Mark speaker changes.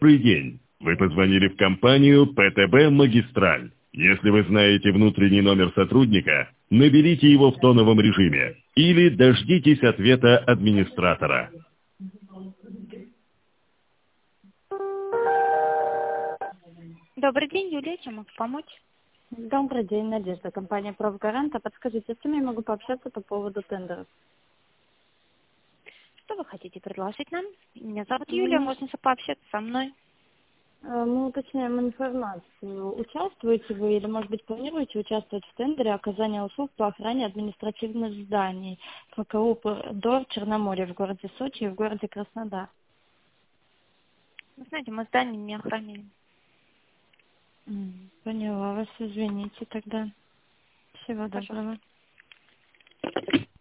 Speaker 1: Добрый день. Вы позвонили в компанию ПТБ «Магистраль». Если вы знаете внутренний номер сотрудника, наберите его в тоновом режиме или дождитесь ответа администратора.
Speaker 2: Добрый день, Юлия, чем могу помочь?
Speaker 3: Добрый день, Надежда, компания «Профгарант». Подскажите, с кем я могу пообщаться по поводу тендеров?
Speaker 2: Что вы хотите предложить нам? Меня зовут Юлия,
Speaker 3: Мы,
Speaker 2: можно пообщаться со мной.
Speaker 3: мы уточняем информацию. Участвуете вы или, может быть, планируете участвовать в тендере оказания услуг по охране административных зданий ФКУ ДОР Черноморье в городе Сочи и в городе Краснодар?
Speaker 2: Вы знаете, мы здание не охраняем.
Speaker 3: Поняла вас, извините тогда. Всего
Speaker 2: Пожалуйста.
Speaker 3: доброго.